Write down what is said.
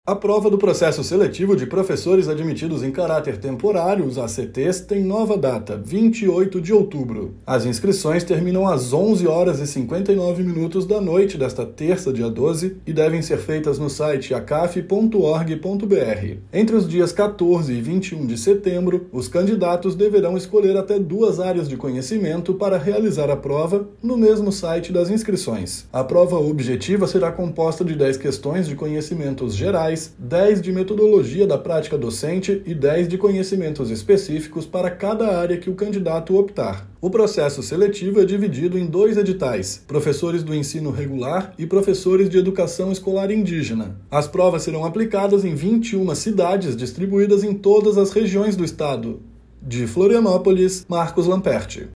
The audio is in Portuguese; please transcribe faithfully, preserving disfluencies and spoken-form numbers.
A prova do processo seletivo de professores admitidos em caráter temporário, os A C Tês, tem nova data, vinte e oito de outubro. As inscrições terminam às onze horas e cinquenta e nove minutos da noite desta terça, dia doze, e devem ser feitas no site acaf ponto org ponto br. Entre os dias quatorze e vinte e um de setembro, os candidatos deverão escolher até duas áreas de conhecimento para realizar a prova no mesmo site das inscrições. A prova objetiva será composta de dez questões de conhecimentos gerais, dez de metodologia da prática docente e dez de conhecimentos específicos para cada área que o candidato optar. O processo seletivo é dividido em dois editais, professores do ensino regular e professores de educação escolar indígena. As provas serão aplicadas em vinte e uma cidades distribuídas em todas as regiões do estado. De Florianópolis, Marcos Lamperti.